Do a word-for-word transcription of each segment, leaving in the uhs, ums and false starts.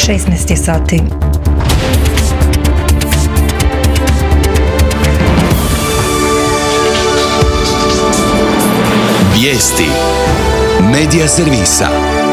šesnaest je sati. Vijesti Medija servisa.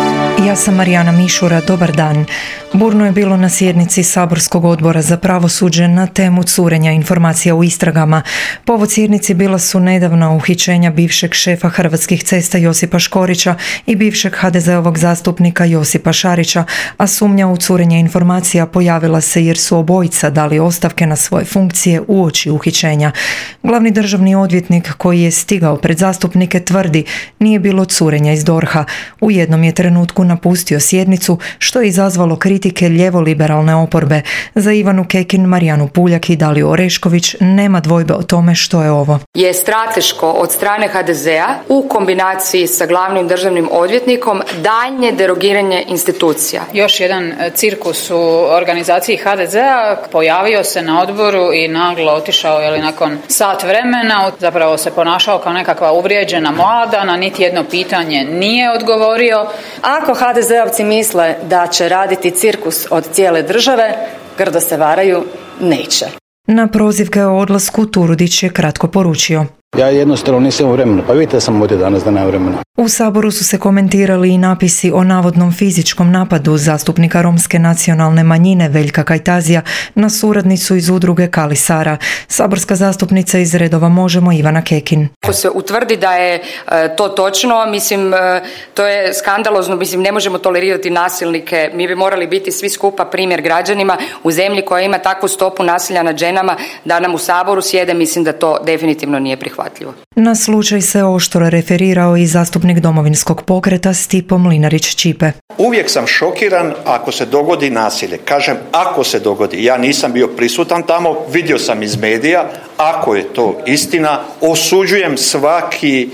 Ja sam Marijana Mišura, dobar dan. Burno je bilo na sjednici Saborskog odbora za pravosuđe na temu curenja informacija u istragama. Povod sjednici bila su nedavna uhićenja bivšeg šefa Hrvatskih cesta Josipa Škorića i bivšeg ha de zeovog zastupnika Josipa Šarića, a sumnja u curenje informacija pojavila se jer su obojica dali ostavke na svoje funkcije uoči uhićenja. Glavni državni odvjetnik koji je stigao pred zastupnike tvrdi nije bilo curenja iz dorha. U jednom je trenutku napustio sjednicu, što je izazvalo kritike ljevoliberalne oporbe. Za Ivanu Kekin, Marijanu Puljak i Daliju Orešković nema dvojbe o tome što je ovo. Je strateško od strane ha de zea u kombinaciji sa glavnim državnim odvjetnikom daljnje derogiranje institucija. Još jedan cirkus u organizaciji ha de zea pojavio se na odboru i naglo otišao je li nakon sat vremena. Zapravo se ponašao kao nekakva uvrijeđena mlada, na niti jedno pitanje nije odgovorio. Ako ha de zeovci misle da će raditi cirkus od cijele države, grdo se varaju, neće. Na prozivke o odlasku Turudić je kratko poručio: Ja jednostavno nisam imao vremena, pa vidite da sam ovdje danas da nema vremena. U Saboru su se komentirali i napisi o navodnom fizičkom napadu zastupnika romske nacionalne manjine Veljka Kajtazija na suradnicu iz udruge Kali Sara. Saborska zastupnica iz redova Možemo Ivana Kekin. Ako se utvrdi da je e, to točno, mislim, e, to je skandalozno, mislim, ne možemo tolerirati nasilnike. Mi bi morali biti svi skupa primjer građanima u zemlji koja ima takvu stopu nasilja nad ženama da nam u Saboru sjede, mislim da to definitivno nije prihvatljivo. Na slučaj se oštro referirao i zastupnik Domovinskog pokreta Stipo Mlinarić-Ćipe. Uvijek sam šokiran ako se dogodi nasilje. Kažem, ako se dogodi. Ja nisam bio prisutan tamo, vidio sam iz medija. Ako je to istina, osuđujem svaki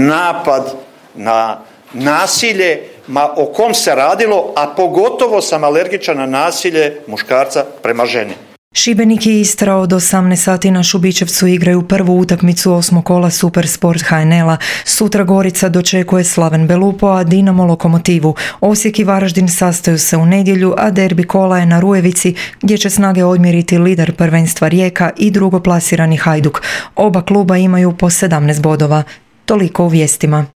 napad na nasilje, ma o kom se radilo, a pogotovo sam alergičan na nasilje muškarca prema ženi. Šibenik i Istra od osamnaest sati na Šubićevcu igraju prvu utakmicu osmog kola Supersport ha en el-a. Sutra Gorica dočekuje Slaven Belupo, a Dinamo Lokomotivu. Osijek i Varaždin sastaju se u nedjelju, a derbi kola je na Rujevici, gdje će snage odmjeriti lider prvenstva Rijeka i drugoplasirani Hajduk. Oba kluba imaju po sedamnaest bodova. Toliko u vijestima.